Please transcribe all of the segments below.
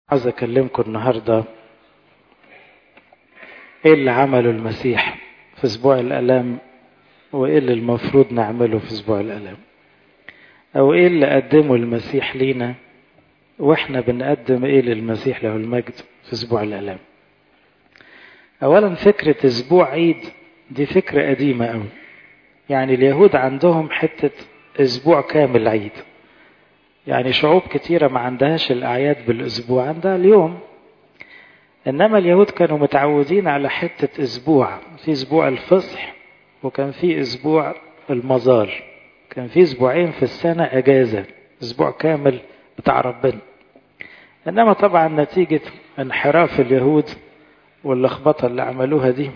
عاوز اكلمكم النهارده ايه اللي عمله المسيح في اسبوع الالام، وايه اللي المفروض نعمله في اسبوع الالام، او ايه اللي قدمه المسيح لينا واحنا بنقدم ايه للمسيح له المجد في اسبوع الالام. اولا فكرة اسبوع عيد دي فكرة قديمة قوي. يعني اليهود عندهم حتة اسبوع كامل عيد، يعني شعوب كتيرة ما عندهاش الاعياد بالاسبوع، عندها اليوم. إنما اليهود كانوا متعودين على حتة أسبوع، في أسبوع الفصح وكان في أسبوع المزار، كان في أسبوعين في السنة أجازة، أسبوع كامل بتاع ربنا. إنما طبعا نتيجة انحراف اليهود واللخبطة اللي عملوها دي،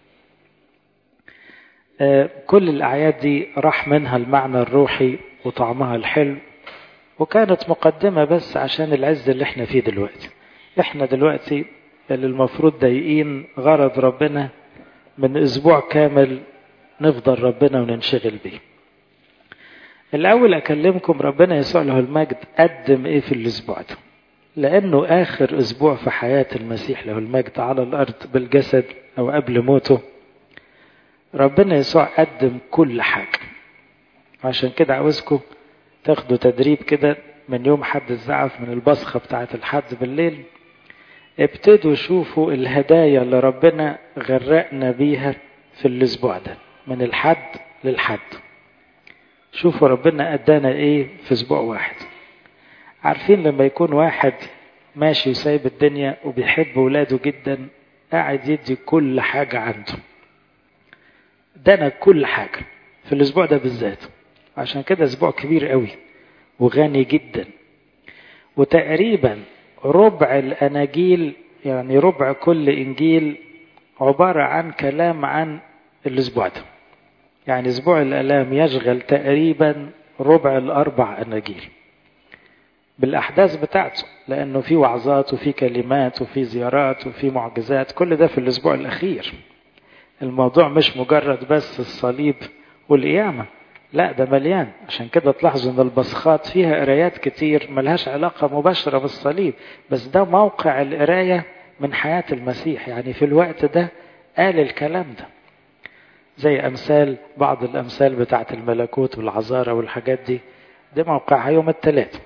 كل الأعياد دي راح منها المعنى الروحي وطعمها الحلو، وكانت مقدمة بس عشان العز اللي احنا فيه دلوقتي. احنا دلوقتي اللي المفروض ضايقين غرض ربنا من اسبوع كامل نفضل ربنا وننشغل بيه. الاول اكلمكم ربنا يسوع له المجد قدم ايه في الاسبوع ده، لانه اخر اسبوع في حياة المسيح له المجد على الارض بالجسد او قبل موته. ربنا يسوع قدم كل حاجة. عشان كده عاوزكم تاخدوا تدريب كده من يوم حد الزعف، من البصخة بتاعت الحد بالليل، ابتدوا شوفوا الهدايا اللي ربنا غرقنا بيها في الاسبوع ده من الحد للحد. شوفوا ربنا ادانا ايه في اسبوع واحد. عارفين لما يكون واحد ماشي وسايب الدنيا وبيحب ولاده جدا، قاعد يدي كل حاجة عنده، ادانا كل حاجة في الاسبوع ده بالذات. عشان كده اسبوع كبير قوي وغني جدا، وتقريبا ربع الاناجيل، يعني ربع كل انجيل عبارة عن كلام عن الاسبوع ده. يعني اسبوع الالام يشغل تقريبا ربع الاربع اناجيل بالاحداث بتاعته، لانه في وعظات وفي كلمات وفي زيارات وفي معجزات، كل ده في الاسبوع الاخير. الموضوع مش مجرد بس الصليب والقيامة، لا ده مليان. عشان كده تلاحظوا ان البصخات فيها قرايات كتير ملهاش علاقة مباشرة بالصليب، بس ده موقع القراية من حياة المسيح. يعني في الوقت ده قال الكلام ده، زي امثال، بعض الامثال بتاعة الملكوت والعذارى والحاجات دي، ده موقعها يوم الثلاث.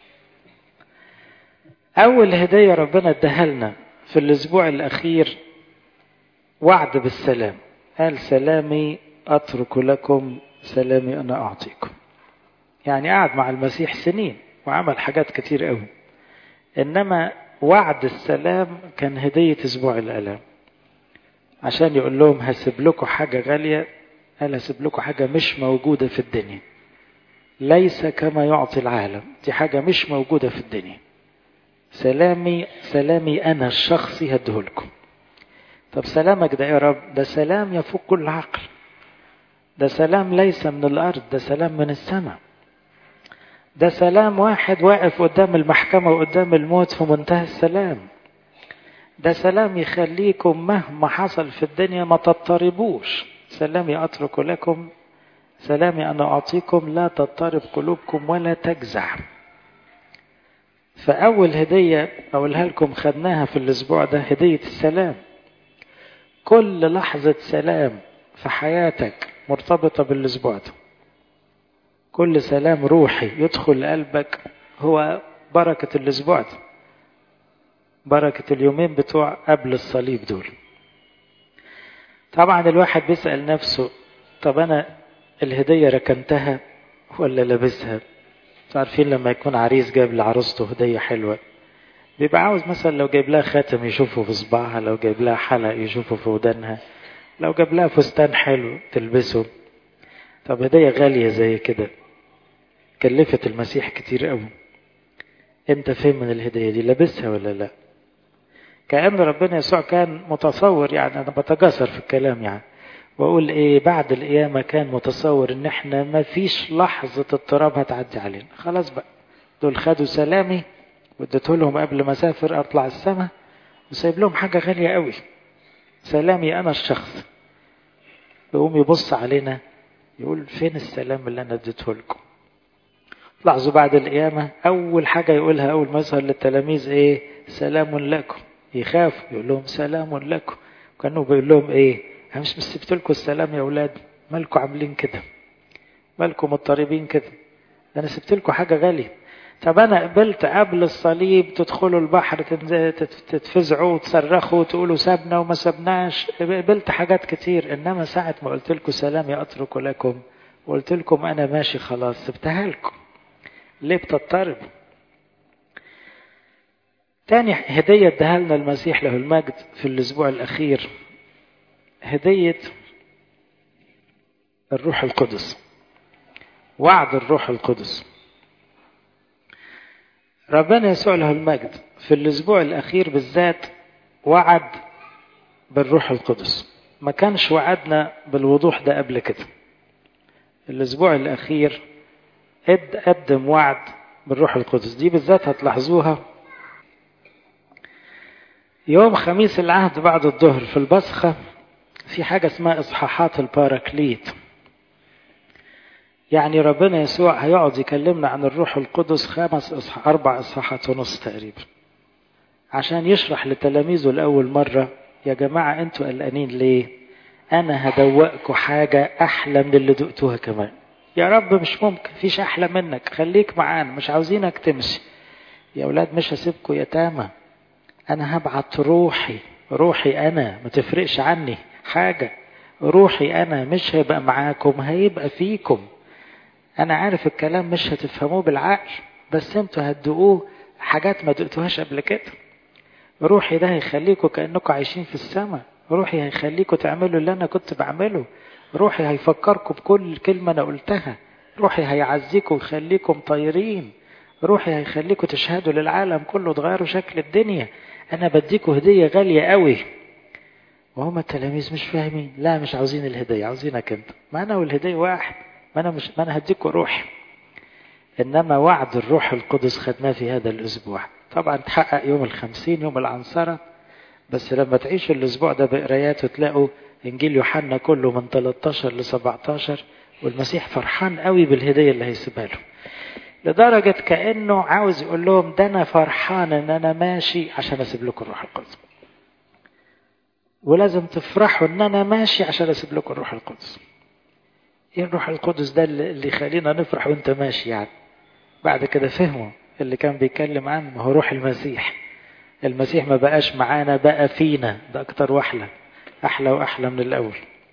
اول هدية ربنا اداها لنا في الاسبوع الاخير وعد بالسلام. قال سلامي اترك لكم، سلامي انا اعطيكم. يعني قعد مع المسيح سنين وعمل حاجات كتير قوي، انما وعد السلام كان هدية اسبوع الالام، عشان يقول لهم هسيب لكم حاجة غالية. قال هسيب لكم حاجة مش موجودة في الدنيا، ليس كما يعطي العالم، دي حاجة مش موجودة في الدنيا. سلامي أنا الشخصي هديهولكم. طب سلامك ده يا رب؟ ده سلام يفوق كل عقل، ده سلام ليس من الأرض، ده سلام من السماء. ده سلام واحد واقف قدام المحكمة وقدام الموت في منتهى السلام. ده سلام يخليكم مهما حصل في الدنيا ما تضطربوش. سلامي أترك لكم، سلامي أنا أعطيكم، لا تضطرب قلوبكم ولا تجزع. فأول هدية أقولها لكم خدناها في الأسبوع ده هدية السلام. كل لحظة سلام في حياتك مرتبطة بالأسبوع ده. كل سلام روحي يدخل قلبك هو بركة الأسبوع ده، بركة اليومين بتوع قبل الصليب دول. طبعا الواحد بيسأل نفسه، طب أنا الهدية ركنتها ولا لابسها؟ عارفين لما يكون عريس جاب لعروسته هدية حلوة، بيبقى عاوز مثلا لو جايب لها خاتم يشوفه في صباعها، لو جايب لها حلق يشوفه في ودانها، لو جايب لها فستان حلو تلبسه. طب هدية غالية زي كده كلفت المسيح كتير قوي، انت فين من الهدية دي؟ لابسها ولا لا؟ كأن ربنا يسوع كان متصور، يعني انا بتجاسر في الكلام يعني، واقول ايه، بعد القيامة كان متصور ان احنا ما فيش لحظة اضطراب هتعدي علينا. خلاص بقى، دول خدوا سلامي واديته لهم قبل ما اسافر اطلع السماء، وسايب لهم حاجة غالية قوي، سلامي انا الشخص. يقوم يبص علينا يقول فين السلام اللي انا اديته لكم؟ لاحظوا بعد القيامة أول حاجة يقولها أول ما يظهر للتلاميذ إيه؟ سلام لكم. يخافوا يقول لهم سلام لكم. كانوا بيقول لهم إيه؟ أنا مش سبت لكم السلام يا أولاد، مالكم عاملين كده؟ مالكم مضطربين كده؟ أنا سبت لكم حاجة غالية. طب أنا قبلت قبل الصليب تدخلوا البحر تتفزعوا وتصرخوا وتقولوا سابنا وما سابناش، قبلت حاجات كتير، إنما ساعة ما قلت لكم سلام أترك لكم وقلت لكم أنا ماشي خلاص سبتها لكم. ليه بتضطربوا؟ تاني هدية اداها لنا المسيح له المجد في الأسبوع الأخير، هدية الروح القدس، وعد الروح القدس. ربنا يسوع له المجد في الأسبوع الأخير بالذات وعد بالروح القدس، ما كانش وعدنا بالوضوح ده قبل كده. الأسبوع الأخير قدم وعد بالروح القدس، دي بالذات هتلاحظوها يوم خميس العهد بعد الظهر في البصخة. في حاجة اسمها إصحاحات الباراكليت، يعني ربنا يسوع هيقعد يكلمنا عن الروح القدس 4 إصحاحات ونص تقريبا، عشان يشرح لتلاميذه لأول مرة يا جماعة أنتوا قلقانين ليه؟ أنا هدوقكم حاجة أحلى من اللي دقتوها كمان. يا رب مش ممكن، فيش أحلى منك، خليك معانا، مش عاوزينك تمشي. يا أولاد مش هسيبكم يتامى، أنا هبعت روحي أنا، ما تفرقش عني حاجة، روحي أنا مش هيبقى معاكم، هيبقى فيكم. أنا عارف الكلام مش هتفهموه بالعقل، بس انتوا هتدقوه حاجات ما دقتوهاش قبل كده. روحي ده هيخليكم كأنكم عايشين في السماء، روحي هيخليكم تعملوا اللي أنا كنت بعمله، روحي هيفكركم بكل كلمة أنا قلتها، روحي هيعزيكم ويخليكم طايرين، روحي هيخليكم تشهدوا للعالم كله تغيروا شكل الدنيا. أنا بديكم هدية غالية قوي. وهم التلاميذ مش فاهمين، لا مش عاوزين الهدية، عاوزينك أنت. ما أنا والهدية واحد، ما أنا هديكم روحي. إنما وعد الروح القدس خدناه في هذا الأسبوع، طبعا تحقق يوم 50 يوم العنصرة، بس لما تعيشوا الأسبوع ده بقراياته تلاقوا إنجيل يوحنا كله من 13 ل 17، والمسيح فرحان قوي بالهدية اللي هيسيبها له، لدرجة كأنه عاوز يقول لهم ده أنا فرحان إن أنا ماشي عشان أسيب لكم الروح القدس، ولازم تفرحوا إن أنا ماشي عشان أسيب لكم الروح القدس. إيه الروح القدس ده اللي يخلينا نفرح وإنت ماشي يعني؟ بعد كده فهموا اللي كان بيتكلم عنه هو روح المسيح. المسيح ما بقاش معانا، بقى فينا، ده أكتر وأحلى، أحلى وأحلى من الأول.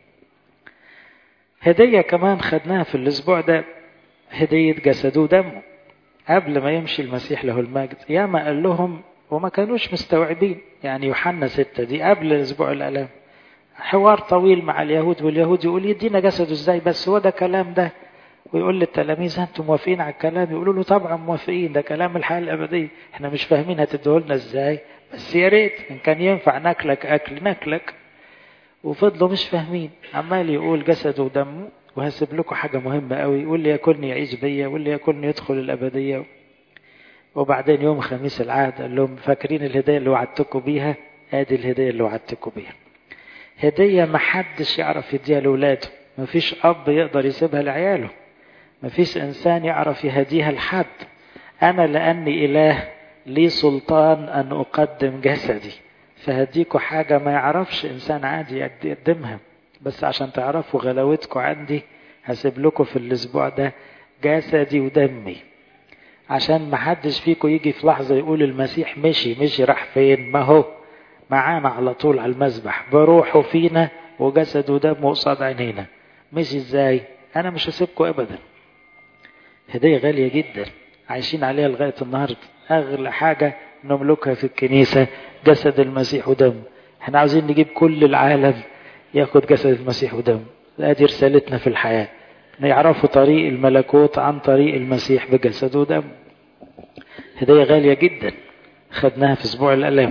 هدية كمان خدناها في الأسبوع ده، هدية جسده ودمه. قبل ما يمشي المسيح له المجد ياما قال لهم وما كانوش مستوعبين، يعني يوحنا 6 دي قبل أسبوع الآلام، حوار طويل مع اليهود، واليهود يقول يدينا جسده ازاي بس، هو ده كلام ده؟ ويقول للتلاميذ انتم موافقين على الكلام؟ يقولوا له طبعا موافقين، ده كلام الحياة الأبدية، احنا مش فاهمين هتديه لنا ازاي، بس يا ريت ان كان ينفع ناكلك أكل ناكلك. وفضلوا مش فاهمين، عمال يقول جسده ودمه، وهسيب لكم حاجة مهمة قوي، واللي ياكلني يعيش بيا، واللي ياكلني يدخل الأبدية. وبعدين يوم خميس العهد قال لهم فاكرين الهدية اللي وعدتكم بيها؟ ادي الهدية اللي وعدتكم بيها، هدية ما حدش يعرف يديها لأولاده، ما فيش أب يقدر يسيبها لعياله، ما فيش إنسان يعرف يهديها لحد. أنا لأني إله لي سلطان أن أقدم جسدي، فهديكوا حاجة ما يعرفش إنسان عادي يقدمها، بس عشان تعرفوا غلاوتكم عندي هسيب لكم في الأسبوع ده جسدي ودمي، عشان ما حدش فيكم يجي في لحظة يقول المسيح مشي راح فين؟ ما هو معانا على طول على المذبح بروحه فينا وجسد ودم قصاد عينينا. مشي ازاي؟ انا مش هسيبكم ابدا. هدية غالية جدا عايشين عليها لغاية النهاردة، اغلى حاجة نملكها في الكنيسة جسد المسيح ودم. احنا عاوزين نجيب كل العالم ياخد جسد المسيح ودم، دي رسالتنا في الحياة، نعرفوا طريق الملكوت عن طريق المسيح بجسد ودم. هدية غالية جدا خدناها في اسبوع الالام.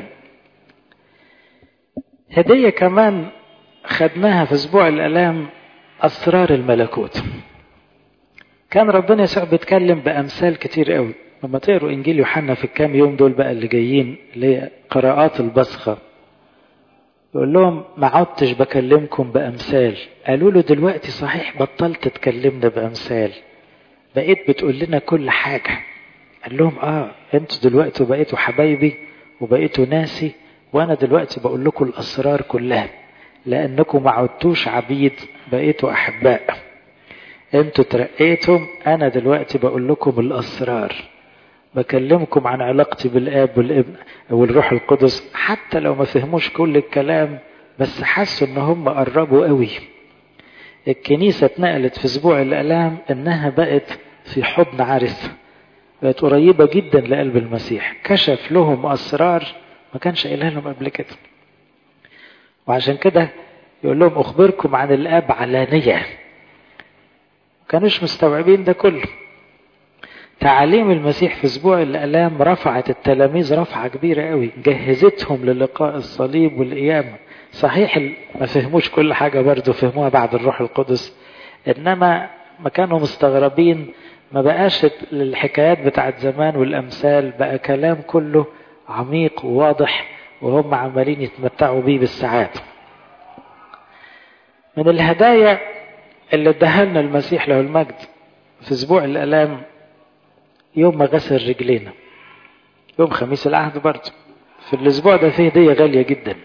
هدية كمان خدناها في اسبوع الالام، اسرار الملكوت. كان ربنا يسوع بيتكلم بامثال كتير قوي. لما تقروا انجيل يوحنا في الكام يوم دول بقى اللي جايين لقراءات البصخة، يقول لهم ما عدتش بكلمكم بامثال. قالوا له دلوقتي صحيح بطلت تكلمنا بامثال، بقيت بتقول لنا كل حاجة. قال لهم انتوا دلوقتي بقيتوا حبايبي وبقيتوا ناسي، وانا دلوقتي بقول لكم الاسرار كلها، لانكم ما عدتوش عبيد، بقيتوا احباء. انتوا ترقيتم، انا دلوقتي بقول لكم الاسرار، بكلمكم عن علاقتي بالاب والابن والروح القدس. حتى لو ما فهموش كل الكلام بس حسوا ان هم قربوا قوي. الكنيسة اتنقلت في اسبوع الالام انها بقت في حضن عرس، بقت قريبة جدا لقلب المسيح، كشف لهم اسرار ما كانش قايلها لهم قبل كده. وعشان كده يقول لهم اخبركم عن الاب علانية. ما كانوش مستوعبين ده كله. تعاليم المسيح في اسبوع الالام رفعت التلاميذ رفعة كبيرة قوي، جهزتهم للقاء الصليب والقيامة. صحيح ما فهموش كل حاجة، برضو فهموها بعد الروح القدس، انما ما كانوا مستغربين. ما بقاش الحكايات بتاعت زمان والامثال، بقى كلام كله عميق وواضح، وهم عمالين يتمتعوا بيه بالساعات. من الهدايا اللي اداها لنا المسيح له المجد في اسبوع الالام، يوم ما غسل رجلينا، يوم خميس العهد برضه. في الاسبوع ده فيه هدية غالية جدا.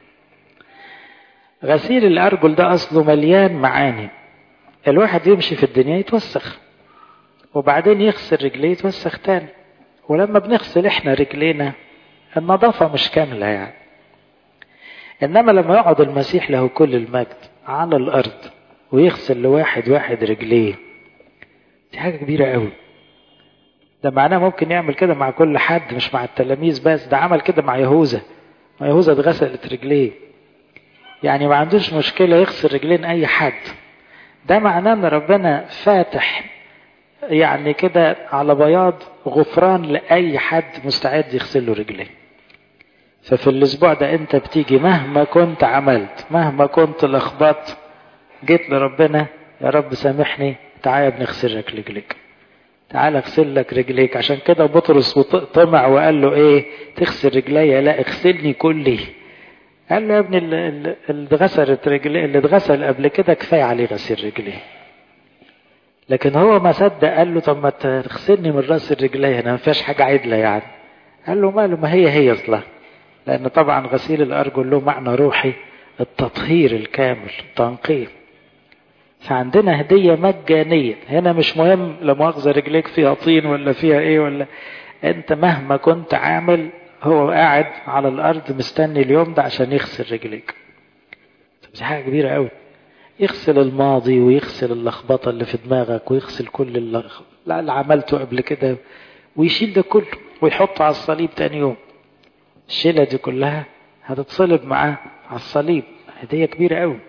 غسيل الارجل ده اصله مليان معاني. الواحد يمشي في الدنيا يتوسخ، وبعدين يغسل رجليه يتوسخ تاني. ولما بنغسل احنا رجلينا النظافة مش كاملة يعني. انما لما يقعد المسيح له كل المجد على الارض ويغسل لواحد واحد رجليه، دي حاجة كبيرة قوي. ده معناه ممكن يعمل كده مع كل حد، مش مع التلاميذ بس. ده عمل كده مع يهوذا، مع يهوذا اتغسلت رجليه. يعني ما عندوش مشكلة يغسل رجلين اي حد. ده معناه ان ربنا فاتح يعني كده على بياض غفران لأي حد مستعد يغسل له رجليه. ففي الاسبوع ده انت بتيجي مهما كنت عملت، مهما كنت لخبطت، جيت لربنا يا رب سامحني، تعالى بنغسل لك رجليك، تعالى اغسل لك رجليك. عشان كده بطرس طمع وقال له ايه؟ تغسل رجلي؟ لا، اغسلني كلي. قال له يا ابني اللي اتغسلت رجلي، اللي اتغسل قبل كده كفايه عليه غسيل رجليه. لكن هو ما صدق، قال له طب ما تغسلني من راس الرجلين، انا ما فيهاش حاجه عدله يعني. قال له ماله، ما هي اصلا. لان طبعا غسيل الارجل له معنى روحي، التطهير الكامل، التنقية. فعندنا هديه مجانيه هنا. مش مهم لا مؤاخذه رجليك فيها طين ولا فيها ايه، ولا انت مهما كنت عامل، هو قاعد على الارض مستني اليوم ده عشان يغسل رجليك. دي حاجه كبيره قوي. يغسل الماضي ويغسل اللخبطة اللي في دماغك، ويغسل كل اللي عملته قبل كده، ويشيل ده كله ويحطه على الصليب تاني يوم. الشيلة دي كلها هتتصلب معاه على الصليب. هدية كبيرة قوي.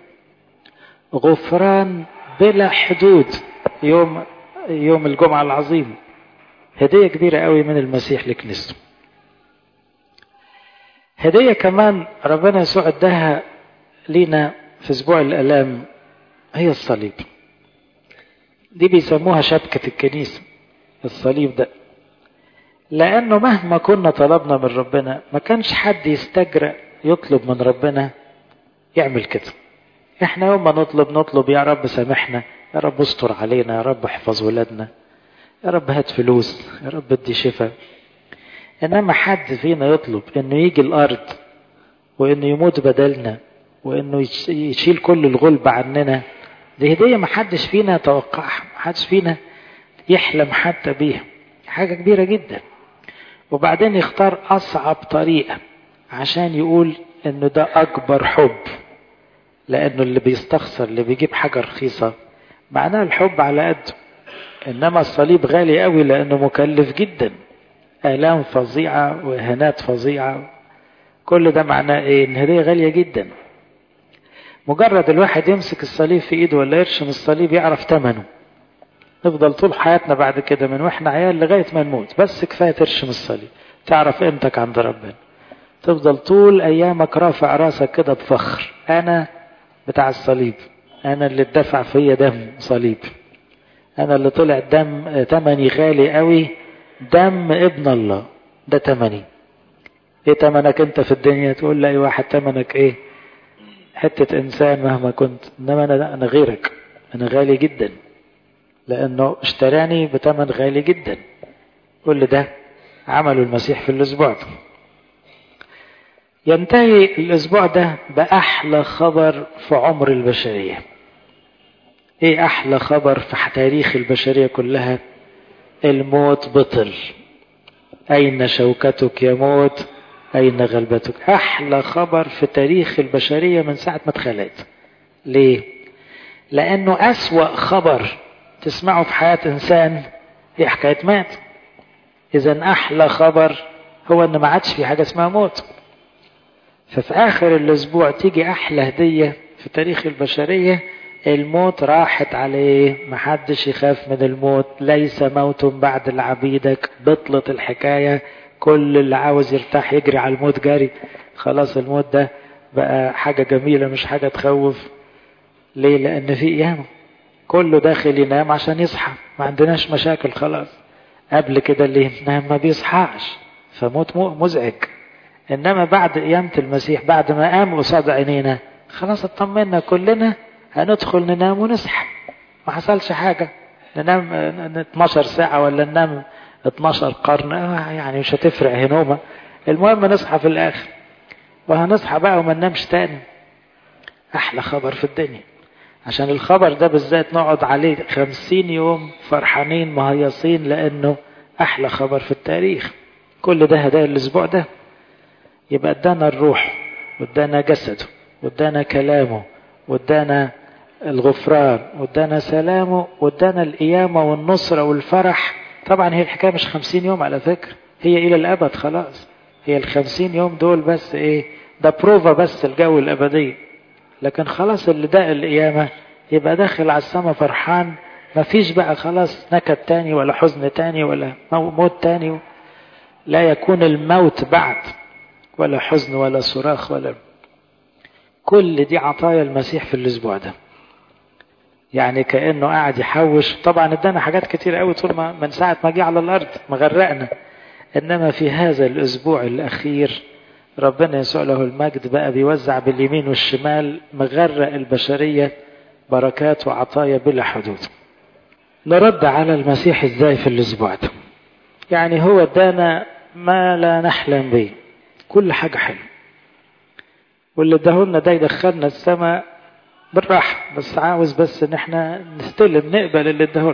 غفران بلا حدود يوم الجمعة العظيم. هدية كبيرة قوي من المسيح لكنيسته. هدية كمان ربنا يسوع اداها لينا في اسبوع الالام، هي الصليب. دي بيسموها شبكة الكنيسة، الصليب ده. لأنه مهما كنا طلبنا من ربنا ما كانش حد يستجرأ يطلب من ربنا يعمل كده. احنا يوم ما نطلب يا رب سامحنا، يا رب استر علينا، يا رب احفظ ولادنا، يا رب هات فلوس، يا رب ادي شفاء. انما حد فينا يطلب انه يجي الارض وانه يموت بدلنا وانه يشيل كل الغلب عننا، دي هدية ما حدش فينا يتوقعها، ما حدش فينا يحلم حتى بيها. حاجة كبيرة جدا. وبعدين يختار أصعب طريقة عشان يقول إنه ده أكبر حب. لأنه اللي بيستخسر، اللي بيجيب حاجة رخيصة، معناه الحب على قده. إنما الصليب غالي قوي لأنه مكلف جدا، آلام فظيعة وإهانات فظيعة. كل ده معناه إيه؟ إن هدية غالية جدا. مجرد الواحد يمسك الصليب في إيده ولا يرشم الصليب يعرف ثمنه. نفضل طول حياتنا بعد كده من واحنا عيال لغاية ما نموت بس كفاية ترشم الصليب، تعرف قيمتك عند ربنا. تفضل طول ايامك رافع راسك كده بفخر، انا بتاع الصليب، انا اللي اتدفع فيا دم صليب، انا اللي طلع دم تمني غالي قوي، دم ابن الله ده تمني. ايه تمنك انت في الدنيا؟ تقول لاي واحد تمنك ايه؟ حتة انسان مهما كنت. انما انا غيرك، انا غالي جدا. لأنه اشتراني بثمن غالي جدا. كل ده عمله المسيح في الأسبوع ده. ينتهي الأسبوع ده بأحلى خبر في عمر البشرية. إيه أحلى خبر في تاريخ البشرية كلها؟ الموت بطل. أين شوكتك يا موت؟ أين غلبتك؟ أحلى خبر في تاريخ البشرية من ساعة ما اتخلقت. ليه؟ لأنه أسوأ خبر تسمعه في حياة إنسان هي حكاية مات. إذن أحلى خبر هو أن ما عادش في حاجة اسمها موت. ففي آخر الأسبوع تيجي أحلى هدية في تاريخ البشرية، الموت راحت عليه، محدش يخاف من الموت، ليس موت بعد لعبيدك، بطلت الحكاية. كل اللي عاوز يرتاح يجري على الموت جري، خلاص الموت ده بقى حاجة جميلة مش حاجة تخوف. ليه؟ لأن في قيامة، كله داخل ينام عشان يصحى، ما عندناش مشاكل خلاص. قبل كده اللي ينام ما بيصحاش، فموت مزعج. إنما بعد قيامة المسيح، بعد ما قام قصاد عينينا، خلاص اطمنا كلنا هندخل ننام ونصحى، ما حصلش حاجة. ننام 12 ساعة ولا ننام 12 قرن، يعني مش هتفرق هنومة، المهم نصحى في الآخر، وهنصحى بقى وما ننامش تاني. أحلى خبر في الدنيا. عشان الخبر ده بالذات نقعد عليه 50 يوم فرحانين مهيصين، لأنه أحلى خبر في التاريخ. كل ده هدايا الأسبوع ده. يبقى ادانا الروح، وادانا جسده، وادانا كلامه، وادانا الغفران، وادانا سلامه، وادانا القيامة والنصرة والفرح. طبعا هي الحكاية مش 50 يوم على فكرة، هي إلى الأبد خلاص. هي 50 يوم دول بس إيه؟ ده بروفا بس الجو الأبدي. لكن خلاص اللي ده القيامة يبقى داخل على السماء فرحان، مفيش بقى خلاص نكد تاني ولا حزن تاني ولا موت تاني. لا يكون الموت بعد، ولا حزن ولا صراخ ولا. كل دي عطايا المسيح في الأسبوع ده. يعني كأنه قاعد يحوش. طبعا ادانا حاجات كتير قوي طول ما من ساعة ما جه على الأرض مغرقنا، إنما في هذا الأسبوع الأخير ربنا يسوع له المجد بقى بيوزع باليمين والشمال، مغرق البشرية بركات وعطايا بلا حدود. نرد على المسيح ازاي في الأسبوع ده؟ يعني هو ادانا ما لا نحلم به، كل حاجة حلوة، واللي اداهولنا ده يدخلنا السماء بالراحة، بس عاوز بس ان احنا نستلم نقبل اللي اداهولنا.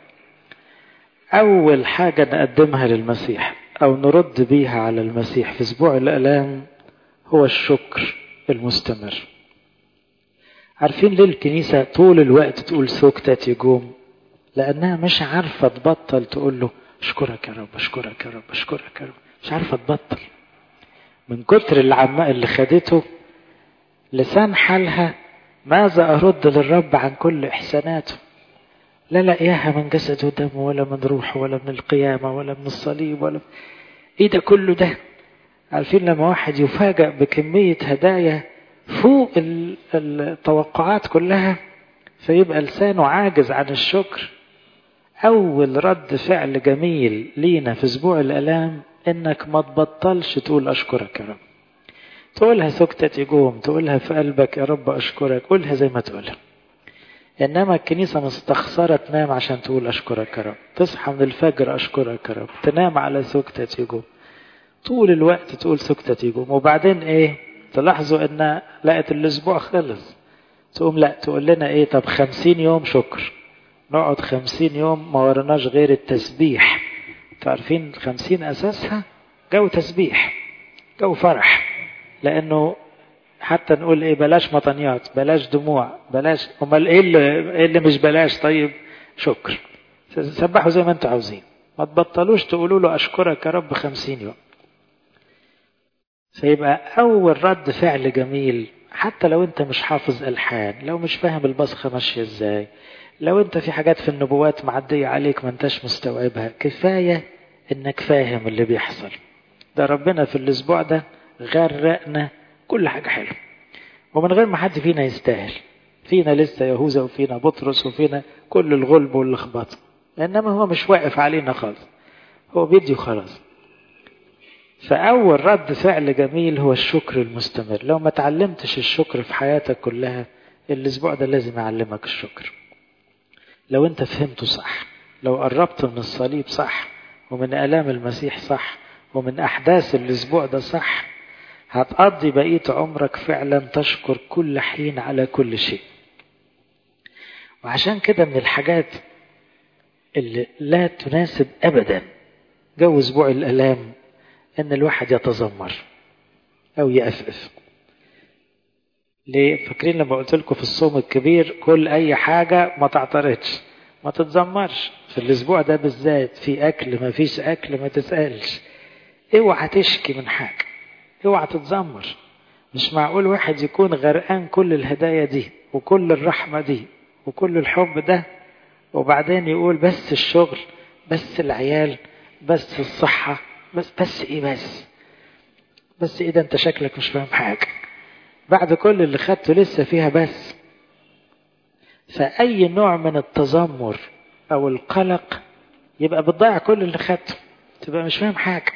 اول حاجة نقدمها للمسيح او نرد بيها على المسيح في اسبوع الالام هو الشكر المستمر. عارفين ليه الكنيسة طول الوقت تقول سكتة يجوم؟ لانها مش عارفة تبطل تقول له اشكرك يا رب، اشكرك يا رب، اشكرك يا رب. مش عارفة تبطل من كتر العماء اللي خدته. لسان حالها ماذا أرد للرب عن كل إحساناته؟ لا لاقياها من جسد ودم، ولا من روح، ولا من القيامة، ولا من الصليب، ولا إيه ده كله ده؟ عارفين لما واحد يفاجأ بكمية هدايا فوق التوقعات كلها، فيبقى لسانه عاجز عن الشكر. أول رد فعل جميل لينا في أسبوع الآلام إنك ما تبطلش تقول أشكرك يا رب. تقولها سكتة يجوم، تقولها في قلبك يا رب أشكرك، قولها زي ما تقولها. إنما الكنيسة مستخسرة تنام عشان تقول أشكرك يا رب، تصحى من الفجر أشكرك يا رب، تنام على سكتة يجوم، طول الوقت تقول سكتة يجوم. وبعدين إيه؟ تلاحظوا إن لقت الأسبوع خلص، تقوم لا تقول لنا إيه؟ طب 50 يوم شكر. نقعد 50 يوم ما ورناش غير التسبيح. تعرفين 50 أساسها جو تسبيح، جو فرح. لأنه حتى نقول إيه؟ بلاش مطنيات، بلاش دموع، بلاش. أمال إيه اللي مش بلاش؟ طيب شكر. سبحوا زي ما أنتوا عاوزين، ما تبطلوش تقولوا له أشكرك يا رب 50 يوم. فيبقى أول رد فعل جميل، حتى لو أنت مش حافظ ألحان، لو مش فاهم البصخة ماشية إزاي، لو أنت في حاجات في النبوات معدية عليك ما أنتش مستوعبها، كفاية إنك فاهم اللي بيحصل. ده ربنا في الأسبوع ده غرقنا كل حاجة حلوة، ومن غير ما حد فينا يستاهل. فينا لسه يهوذا، وفينا بطرس، وفينا كل الغلب واللخبطة، إنما هو مش واقف علينا خالص، هو بيدي خلاص. فأول رد فعل جميل هو الشكر المستمر. لو ما تعلمتش الشكر في حياتك كلها، الأسبوع ده لازم يعلمك الشكر. لو انت فهمته صح، لو قربت من الصليب صح، ومن آلام المسيح صح، ومن أحداث الأسبوع ده صح، هتقضي بقية عمرك فعلا تشكر كل حين على كل شيء. وعشان كده من الحاجات اللي لا تناسب أبدا جو أسبوع الآلام إن الواحد يتذمر أو يأفف. ليه؟ فاكرين لما قلت لكم في الصوم الكبير كل أي حاجة ما تعترضش، ما تتذمرش. في الأسبوع ده بالذات في أكل ما فيش أكل ما تسألش، اوعى تشكي من حاجة، اوعى تتذمر. مش معقول واحد يكون غرقان كل الهدايا دي وكل الرحمة دي وكل الحب ده، وبعدين يقول بس الشغل، بس العيال، بس الصحة، بس ايه، بس ايه ده؟ انت شكلك مش فاهم حاجة بعد كل اللي خدته لسه فيها بس. فأي نوع من التذمر أو القلق يبقى بتضيع كل اللي خدته، تبقى مش فاهم حاجة.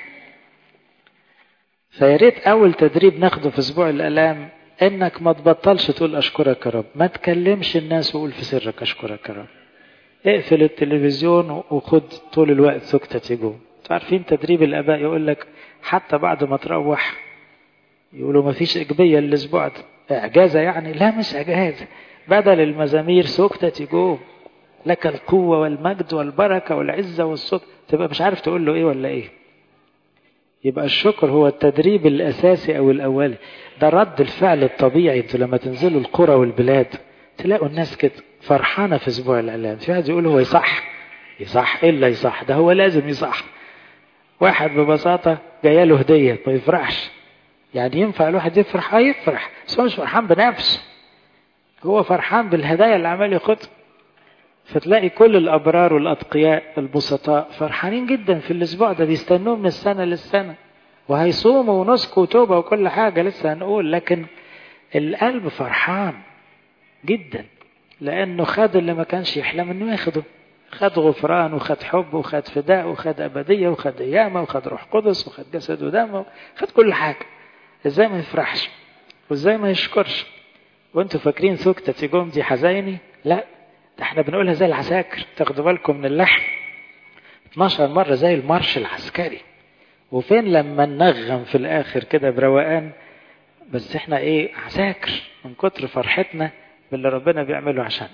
فياريت أول تدريب ناخده في أسبوع الآلام إنك ما تبطلش تقول أشكرك يا رب، ما تكلمش الناس وقول في سرك أشكرك يا رب. اقفل التلفزيون وخد طول الوقت سكتة جوه. عارفين تدريب الآباء يقول لك حتى بعد ما تروح يقولوا ما فيش إجبية الأسبوع ده، إعجازة يعني؟ لا مش إعجازة، بدل المزامير سكتة جوه، لك القوة والمجد والبركة والعزة والصوت، تبقى مش عارف تقول له إيه ولا إيه. يبقى الشكر هو التدريب الأساسي أو الأولي، ده رد الفعل الطبيعي. انتوا لما تنزلوا القرى والبلاد تلاقوا الناس كده فرحانة في أسبوع الآلام. في واحد يقول هو يصح إلا يصح، ده هو لازم يصح. واحد ببساطة جايله هدية ما يفرحش، يعني ينفع الواحد يفرح؟ يفرح، بس هو مش فرحان بنفسه، هو فرحان بالهدايا اللي عمال ياخدها. فتلاقي كل الأبرار والأتقياء البسطاء فرحانين جدا في الأسبوع ده، بيستنوه من السنة للسنة، وهيصوموا ونسكوا وتوبة وكل حاجة لسه هنقول، لكن القلب فرحان جدا لأنه خد اللي ما كانش يحلم أنه ياخده. خد غفران وخد حب وخد فداء وخد أبدية وخد قيامة وخد روح قدس وخد جسد ودم، خد كل حاجة. إزاي ما يفرحش وإزاي ما يشكرش؟ وانتوا فاكرين سكتة جوم دي حزيني؟ لا، ده احنا بنقولها زي العساكر. تاخدوا بالكم من اللحن 12 مرة زي المارش العسكري. وفين لما ننغم في الآخر كده بروقان؟ بس احنا ايه، عساكر من كتر فرحتنا باللي ربنا بيعمله عشان.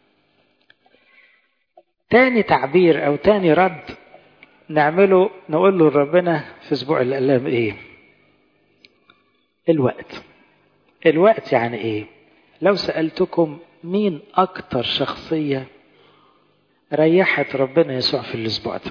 تاني تعبير او تاني رد نعمله نقول له ربنا في اسبوع الآلام ايه؟ الوقت يعني ايه؟ لو سألتكم مين اكتر شخصية ريحت ربنا يسوع في الاسبوع ده؟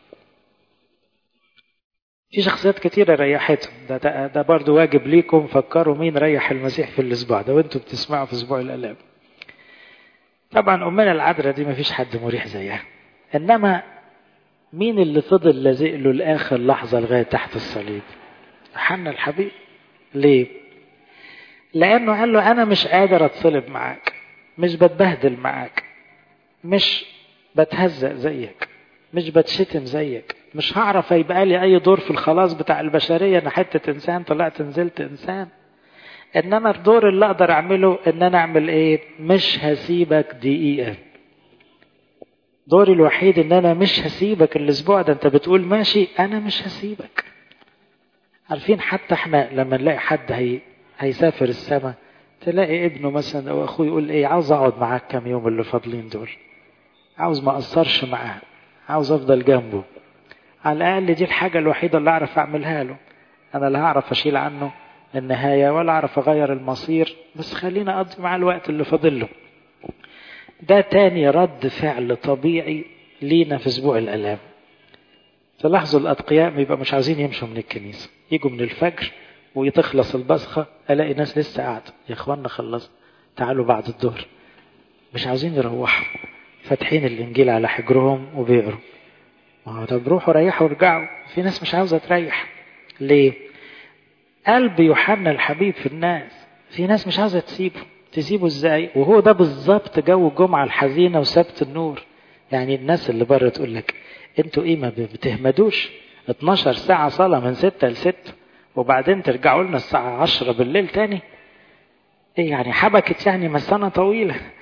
في شخصيات كتيرة ريحتهم، ده برضو واجب ليكم. فكروا مين ريح المسيح في الاسبوع ده وانتوا بتسمعوا في اسبوع الآلام. طبعا أمنا العذراء دي مفيش حد مريح زيها، إنما مين اللي فضل لازق له لآخر لحظة لغاية تحت الصليب؟ يوحنا الحبيب. ليه؟ لأنه قال له أنا مش قادر أتصلب معاك، مش بتبهدل معاك، مش بتهزق زيك، مش بتشتم زيك، مش هعرف يبقى لي أي دور في الخلاص بتاع البشرية. أنا حتة إنسان طلعت نزلت إنسان، إنما الدور اللي أقدر أعمله إن أنا أعمل إيه؟ مش هسيبك دقيقة. دوري الوحيد إن أنا مش هسيبك الأسبوع ده. أنت بتقول ماشي، أنا مش هسيبك. عارفين حتى إحنا لما نلاقي حد هيسافر السماء، تلاقي ابنه مثلا أو أخوه يقول إيه، عاوز أقعد معاك كام يوم اللي فاضلين دول، عاوز ما أقصرش معاه، عاوز أفضل جنبه. على الأقل دي الحاجة الوحيدة اللي أعرف أعملها له. أنا لا هعرف أشيل عنه النهاية ولا أعرف أغير المصير، بس خلينا أقضي مع الوقت اللي فاضل له. ده تاني رد فعل طبيعي لينا في أسبوع الآلام. تلاحظوا الأتقياء يبقى مش عايزين يمشوا من الكنيسة، يجوا من الفجر ويتخلص البصخة ألاقي ناس لسه قاعدة، يا إخواننا خلص تعالوا بعد الظهر، مش عاوزين يروحوا، فاتحين الإنجيل على حجرهم وبيقروا. طب روحوا ريحوا ورجعوا. في ناس مش عاوزة تريح. ليه؟ قلب يوحنا الحبيب في الناس. في ناس مش عاوزة تسيبه ازاي؟ وهو ده بالظبط جو الجمعة الحزينة وسبت النور. يعني الناس اللي بره تقول لك انتوا ايه ما بتهمدوش؟ 12 ساعة صلاة من 6 ل 6 وبعدين ترجعوا لنا الساعة 10 بالليل تاني. ايه يعني حبكت يعني مسانة طويلة؟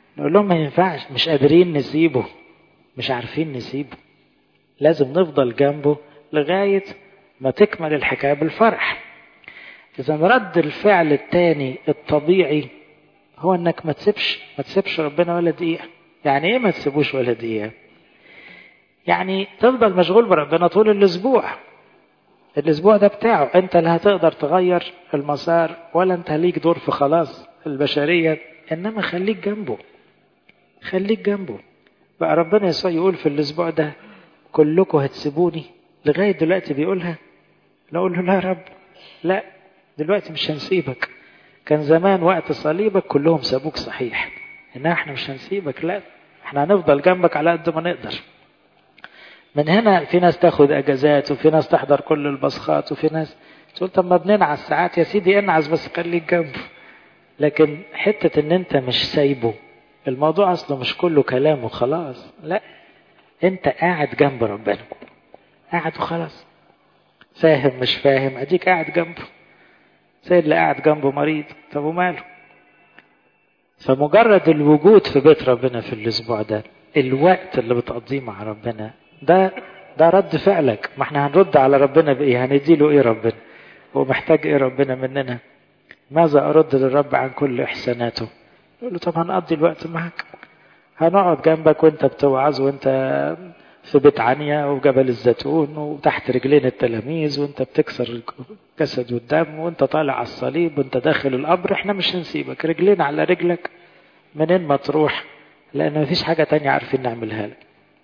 نقول لهم ما ينفعش، مش قادرين نسيبه، مش عارفين نسيبه، لازم نفضل جنبه لغاية ما تكمل الحكاية بالفرح. إذا رد الفعل التاني الطبيعي هو انك ما تسيبش ربنا ولا دقيقة. يعني ايه ما تسيبوش ولا دقيقة؟ يعني تفضل مشغول بربنا طول الاسبوع. الاسبوع ده بتاعه، انت لا هتقدر تغير المسار ولا انت ليك دور في خلاص البشرية، انما خليك جنبه، خليك جنبه. بقى ربنا يسوع يقول في الاسبوع ده كلكم هتسيبوني؟ لغاية دلوقتي بيقولها. نقول له لا يا رب، لا دلوقتي مش هنسيبك. كان زمان وقت صليبك كلهم سابوك صحيح، إنما احنا مش هنسيبك، لا احنا هنفضل جنبك على قد ما نقدر. من هنا في ناس تاخد اجازات، وفي ناس تحضر كل البصخات، وفي ناس تقول طب ما بننعس ساعات، يا سيدي انعس بس خليك جنبه. لكن حتة ان انت مش سايبه، الموضوع اصله مش كله كلام وخلاص، لا انت قاعد جنب ربنا، قاعد وخلاص، فاهم مش فاهم اديك قاعد جنبه. زي اللي قاعد جنبه مريض، طب وماله؟ فمجرد الوجود في بيت ربنا في الاسبوع ده، الوقت اللي بتقضيه مع ربنا ده رد فعلك. ما احنا هنرد على ربنا بايه؟ هنديله ايه ربنا؟ هو محتاج ايه ربنا مننا؟ ماذا ارد للرب عن كل احساناته؟ يقول له طب هنقضي الوقت معك، هنقعد جنبك وانت بتوعظ، وانت في بيت عنيا وجبل الزيتون وتحت رجلين التلاميذ، وانت بتكسر الجسد والدم، وانت طالع على الصليب، وانت داخل القبر. احنا مش هنسيبك، رجلين على رجلك منين ما تروح، لان مفيش حاجة تانية عارفين نعملها لك.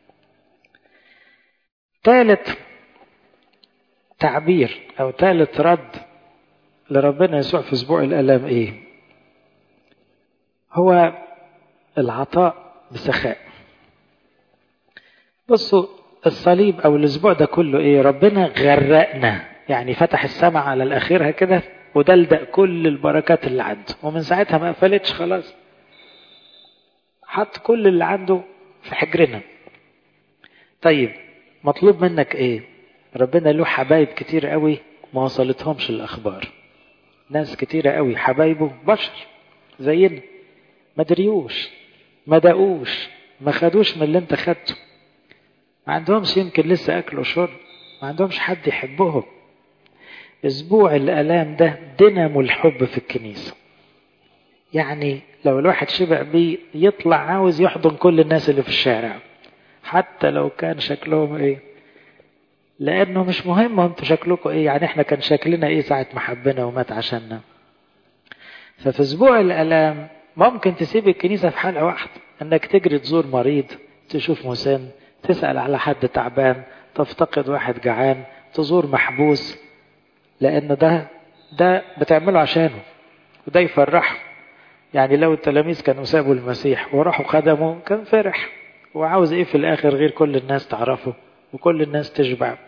ثالث تعبير او ثالث رد لربنا يسوع في اسبوع الالام ايه؟ هو العطاء بسخاء. بصوا الصليب او الاسبوع ده كله ايه؟ ربنا غرقنا، يعني فتح السماء على الاخرها كده ودلدق كل البركات اللي عنده، ومن ساعتها ما قفلتش خلاص، حط كل اللي عنده في حجرنا. طيب مطلوب منك ايه؟ ربنا له حبايب كتير قوي ما وصلتهمش الاخبار، ناس كتيرة قوي حبايبه بشر زينا، ما دريوش، ما دقوش، ما خدوش من اللي انت خدته، ما عندهمش يمكن لسه اكل وشرب، ما عندهمش حد يحبهم. اسبوع الالام ده دينامو الحب في الكنيسة. يعني لو الواحد شبع بيه يطلع عاوز يحضن كل الناس اللي في الشارع، حتى لو كان شكلهم ايه، لانه مش مهم انتوا شكلكم ايه، يعني احنا كان شكلنا ايه ساعة ما حبنا ومات عشاننا. ففي اسبوع الالام ممكن تسيب الكنيسة في حلقة واحدة، انك تجري تزور مريض، تشوف مسن، تسأل على حد تعبان، تفتقد واحد جعان، تزور محبوس، لان ده بتعمله عشانه وده يفرحه. يعني لو التلاميذ كانوا سابوا المسيح وراحوا خدموا كان فرح، وعاوز ايه في الاخر غير كل الناس تعرفه وكل الناس تشبع.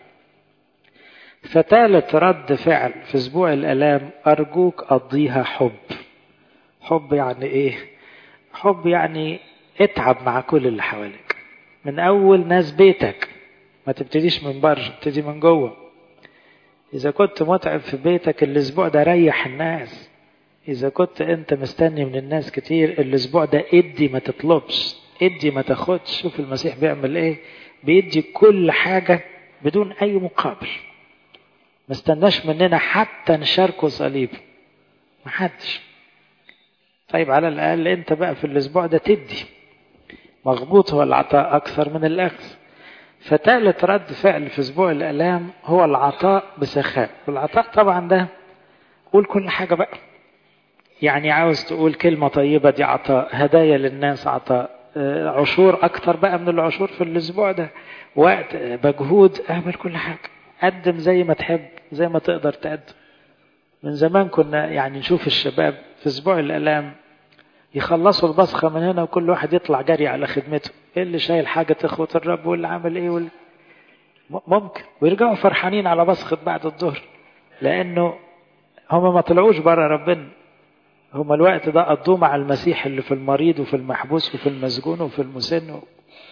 فتالت رد فعل في اسبوع الالام، ارجوك قضيها حب. حب يعني ايه؟ حب يعني اتعب مع كل اللي حواليك، من اول ناس بيتك، ما تبتديش من بره، ابتدي من جوه. اذا كنت متعب في بيتك الاسبوع ده ريح الناس. اذا كنت انت مستني من الناس كتير الاسبوع ده ادي ما تطلبش، ادي ما تاخدش. شوف المسيح بيعمل ايه، بيدي كل حاجة بدون اي مقابل، ما استناش مننا حتى نشاركه صليب، ما حدش. طيب على الاقل انت بقى في الاسبوع ده تدي. مغبوط هو العطاء اكثر من الاخذ. فتالت رد فعل في اسبوع الالام هو العطاء بسخاء. والعطاء طبعا ده قول كل حاجة بقى، يعني عاوز تقول كلمة طيبة دي عطاء، هدايا للناس عطاء، عشور اكتر بقى من العشور في الاسبوع ده، وقت، مجهود، اعمل كل حاجة، قدم زي ما تحب زي ما تقدر تقدم. من زمان كنا يعني نشوف الشباب في اسبوع الالام يخلصوا البصخة من هنا وكل واحد يطلع جري على خدمته، ايه اللي شايل حاجة اخوة الرب واللي عمل ايه ممكن، ويرجعوا فرحانين على بصخة بعد الظهر، لانه هم ما طلعوش برا ربنا، هم الوقت ده قضوه مع المسيح اللي في المريض وفي المحبوس وفي المسجون وفي المسن.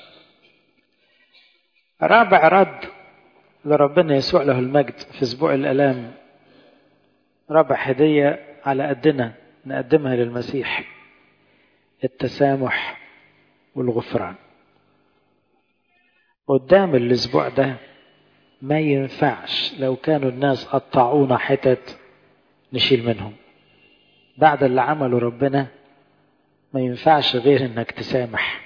رابع رد لربنا يسوع له المجد في اسبوع الالام، رابع هدية على قدنا نقدمها للمسيح، التسامح والغفران. قدام الأسبوع ده ما ينفعش لو كانوا الناس قطعونا حتت نشيل منهم. بعد اللي عمله ربنا ما ينفعش غير انك تسامح.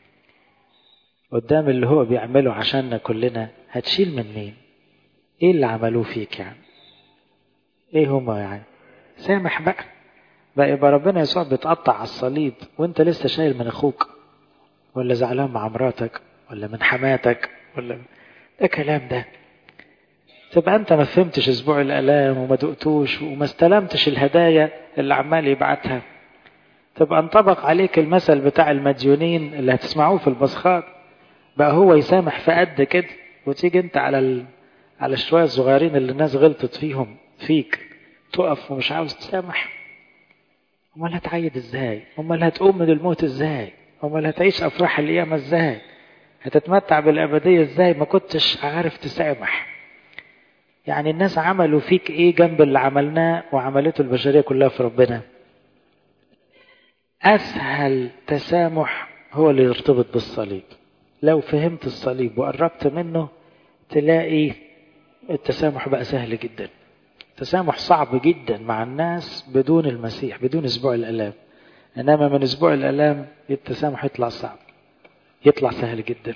قدام اللي هو بيعمله عشاننا كلنا هتشيل من مين؟ ايه اللي عملوه فيك يعني؟ ايه هما يعني؟ سامح بقى يبقى ربنا يسوع بيتقطع على الصليب وانت لسه شايل من اخوك، ولا زعلان مع مراتك، ولا من حماتك، ولا ده كلام ده. تبقى انت ما فهمتش اسبوع الالام وما دقتوش وما استلمتش الهدايا اللي عمال يبعتها. تبقى انطبق عليك المثل بتاع المديونين اللي هتسمعوه في البصخات، بقى هو يسامح في قد كده، وتيجي انت على الشوية الصغيرين اللي الناس غلطت فيهم فيك تقف ومش عاوز تسامح. امال هتعيد ازاي؟ امال هتقوم من الموت ازاي؟ امال هتعيش افراح القيامة ازاي؟ هتتمتع بالابدية ازاي ما كنتش عارف تسامح؟ يعني الناس عملوا فيك ايه جنب اللي عملناه وعملته البشرية كلها في ربنا؟ اسهل تسامح هو اللي يرتبط بالصليب. لو فهمت الصليب وقربت منه تلاقي التسامح بقى سهل جدا. التسامح صعب جدا مع الناس بدون المسيح، بدون اسبوع الالام. انما من اسبوع الالام التسامح يطلع صعب، يطلع سهل جدا.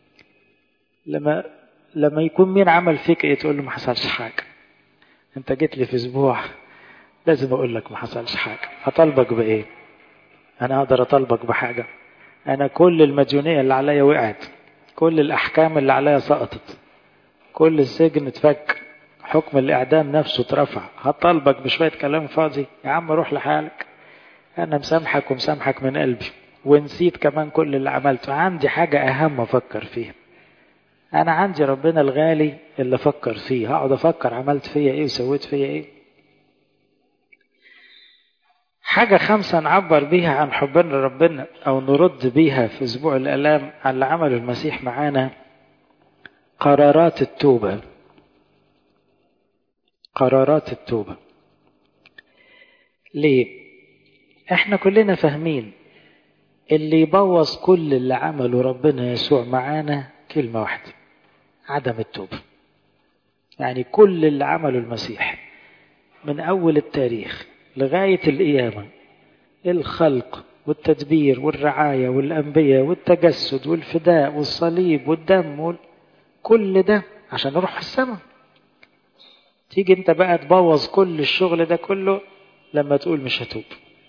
لما يكون مين عمل فيك ايه تقول له ما حصلش حاجه. انت جيت لي في اسبوع لازم اقول لك ما حصلش حاجه. هطالبك بايه؟ انا اقدر اطالبك بحاجه؟ انا كل المديونيه اللي عليا وقعت، كل الاحكام اللي عليا سقطت، كل السجن اتفك، حكم الاعدام نفسه اترفع. هطالبك بشويه كلام فاضي؟ يا عم روح لحالك. انا مسامحك ومسامحك من قلبي، ونسيت كمان كل اللي عملته. عندي حاجه اهم افكر فيها. انا عندي ربنا الغالي اللي افكر فيه. هقعد افكر عملت فيا ايه وسويت فيا ايه؟ حاجة خامسة نعبر بيها عن حبنا لربنا أو نرد بيها في أسبوع الآلام على اللي عمله المسيح معانا: قرارات التوبة. قرارات التوبة. ليه؟ احنا كلنا فاهمين اللي يبوظ كل اللي عمله ربنا يسوع معانا كلمة واحدة: عدم التوبة. يعني كل اللي عمله المسيح من أول التاريخ لغاية القيامة، الخلق والتدبير والرعاية والأنبياء والتجسد والفداء والصليب والدم كل ده عشان نروح السماء. تيجي انت بقى تبوظ كل الشغل ده كله لما تقول مش هتوب.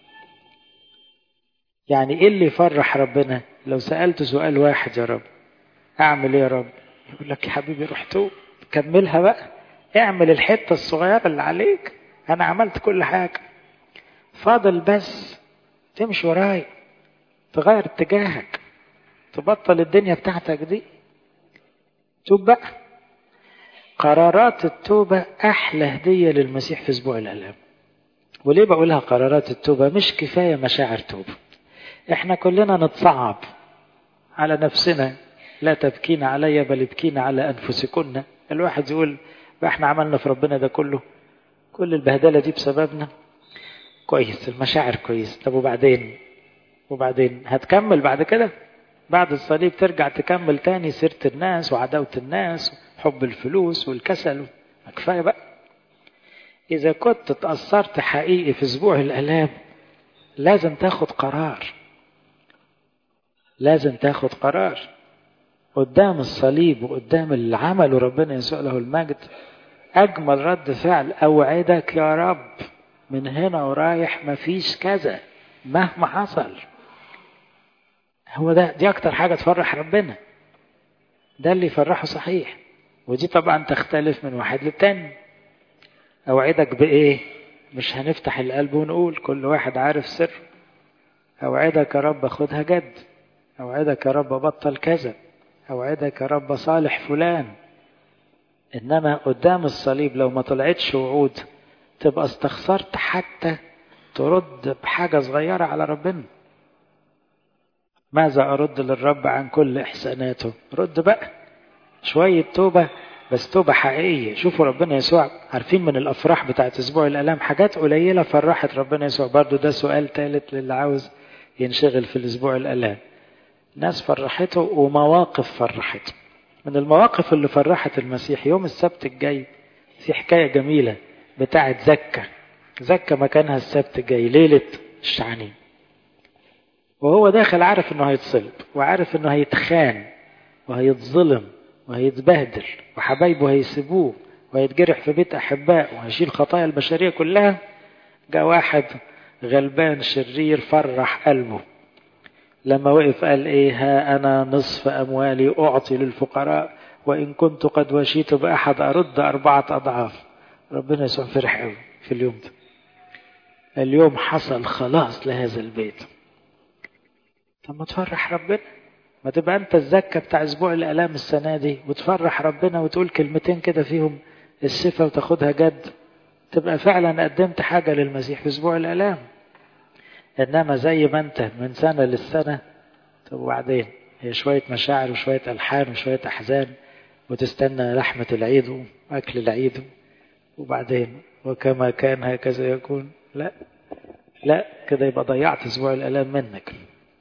يعني ايه اللي يفرح ربنا؟ لو سألت سؤال واحد: يا رب اعمل ايه يا رب؟ يقول لك يا حبيبي روح توب، كملها بقى، اعمل الحتة الصغيرة اللي عليك، انا عملت كل حاجة، فاضل بس تمشي وراي، تغير اتجاهك، تبطل الدنيا بتاعتك دي، توب بقى. قرارات التوبة أحلى هدية للمسيح في أسبوع الآلام. وليه بقولها قرارات التوبة؟ مش كفاية مشاعر توبة. احنا كلنا نتصعب على نفسنا: لا تبكين علي بل ابكين على أنفسكن. الواحد يقول بقى احنا عملنا في ربنا ده كله، كل البهدلة دي بسببنا. كويس، المشاعر كويس، طب وبعدين هتكمل بعد كده؟ بعد الصليب ترجع تكمل تاني سيرة الناس وعداوة الناس وحب الفلوس والكسل؟ كفاية بقى. إذا كنت تأثرت حقيقي في أسبوع الآلام لازم تاخد قرار. لازم تاخد قرار قدام الصليب وقدام اللي عمله ربنا يسوع له المجد. أجمل رد فعل: أوعدك يا رب من هنا ورايح مفيش كذا مهما حصل. هو دي أكتر حاجة تفرح ربنا، ده اللي يفرحه صحيح. ودي طبعا تختلف من واحد للتاني. أوعدك بإيه؟ مش هنفتح القلب ونقول، كل واحد عارف سر. أوعدك يا رب أخدها جد، أوعدك يا رب أبطل كذا، أوعدك يا رب صالح فلان. إنما قدام الصليب لو ما طلعتش وعود تبقى استخسرت حتى ترد بحاجة صغيرة على ربنا. ماذا أرد للرب عن كل إحساناته؟ رد بقى شوية توبة، بس توبة حقيقية. شوفوا ربنا يسوع، عارفين من الأفراح بتاعت أسبوع الآلام حاجات قليلة فرحت ربنا يسوع. برضو ده سؤال ثالث للي عاوز ينشغل في الأسبوع الآلام: ناس فرحته ومواقف فرحته. من المواقف اللي فرحت المسيح يوم السبت الجاي في حكاية جميلة بتاعت زكا مكانها السبت الجاي ليلة الشعانين، وهو داخل عارف انه هيتصلب وعارف انه هيتخان وهيتظلم وهيتبهدل وحبايبه هيسيبوه وهيتجرح في بيت أحباء وهيشيل خطايا البشرية كلها. جاء واحد غلبان شرير فرح قلبه لما وقف قال ايه، ها أنا نصف أموالي أعطي للفقراء وإن كنت قد وشيت بأحد أرد 4 أضعاف. ربنا يسوع فرح قوي في اليوم ده. اليوم حصل خلاص لهذا البيت. طب ما تفرح ربنا، ما تبقى أنت الزكة بتاع أسبوع الآلام السنة دي وتفرح ربنا وتقول كلمتين كده فيهم الصفة وتاخدها جد، تبقى فعلا قدمت حاجة للمسيح في أسبوع الآلام. إنما زي ما أنت من سنة للسنة، طب وبعدين هي شوية مشاعر وشوية ألحان وشوية أحزان وتستنى لحمة العيد وأكل العيد وبعدين وكما كان هكذا يكون. لا كده يبقى ضيعت أسبوع الآلام منك.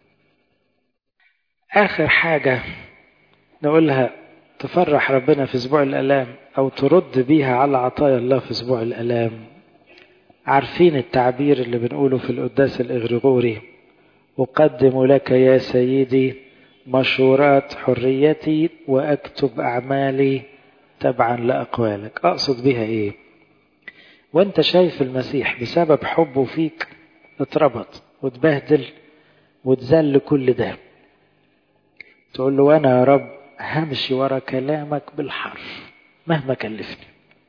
آخر حاجة نقولها تفرح ربنا في أسبوع الآلام أو ترد بيها على عطايا الله في أسبوع الآلام. عارفين التعبير اللي بنقوله في القداس الإغريغوري، أقدم لك يا سيدي مشورات حريتي وأكتب أعمالي تبعا لأقوالك. أقصد بها إيه؟ وانت شايف المسيح بسبب حبه فيك اتربط وتبهدل وتذل كل ده، تقول له وانا يا رب همشي ورا كلامك بالحرف مهما كلفني،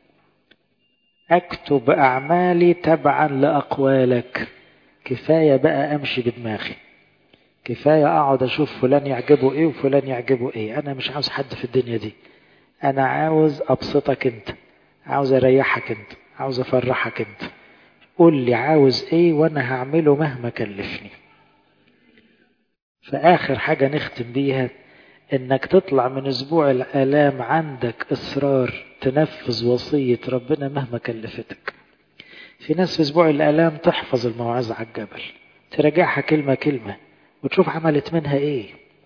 اكتب اعمالي تبعا لاقوالك. كفاية بقى امشي بدماغي، كفاية اقعد اشوف فلان يعجبه ايه وفلان يعجبه ايه. انا مش عاوز حد في الدنيا دي، انا عاوز ابسطك انت، عاوز اريحك انت، عاوز افرحك انت. قول لي عاوز ايه وانا هعمله مهما كلفني. فآخر حاجة نختم بيها انك تطلع من اسبوع الآلام عندك اصرار تنفذ وصية ربنا مهما كلفتك. في ناس في اسبوع الآلام تحفظ الموعظة على الجبل، تراجعها كلمة كلمة وتشوف عملت منها ايه،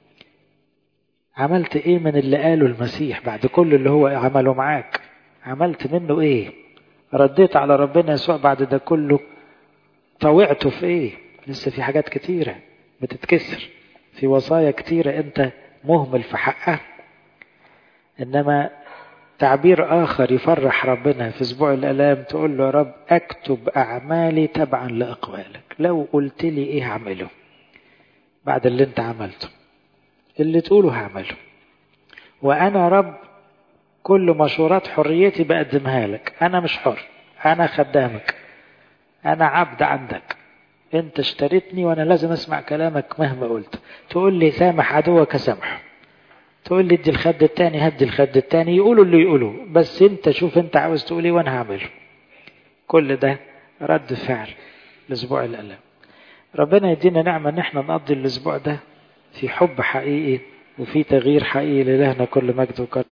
عملت ايه من اللي قاله المسيح بعد كل اللي هو عمله معاك، عملت منه ايه، رديت على ربنا يسوع بعد ده كله طوعته في ايه. لسه في حاجات كتيرة بتتكسر، في وصايا كتيرة انت مهمل في حقها. انما تعبير اخر يفرح ربنا في اسبوع الالام تقول له يا رب اكتب اعمالي تبعا لاقوالك. لو قلت لي ايه هعمله بعد اللي انت عملته، اللي تقوله هعمله. وانا رب كل مشورات حريتي بقدمها لك، انا مش حر، انا خدامك، انا عبد عندك، انت اشتريتني وانا لازم اسمع كلامك مهما قلت. تقول لي سامح عدوك سامحه، تقول لي ادي الخد التاني هدي الخد التاني، يقولوا اللي يقولوا، بس انت شوف انت عاوز تقول ايه وانا هعمله. كل ده رد فعل الاسبوع الالام. ربنا يدينا نعمة ان احنا نقضي الاسبوع ده في حب حقيقي وفي تغيير حقيقي. لإلهنا كل مجد وكرم.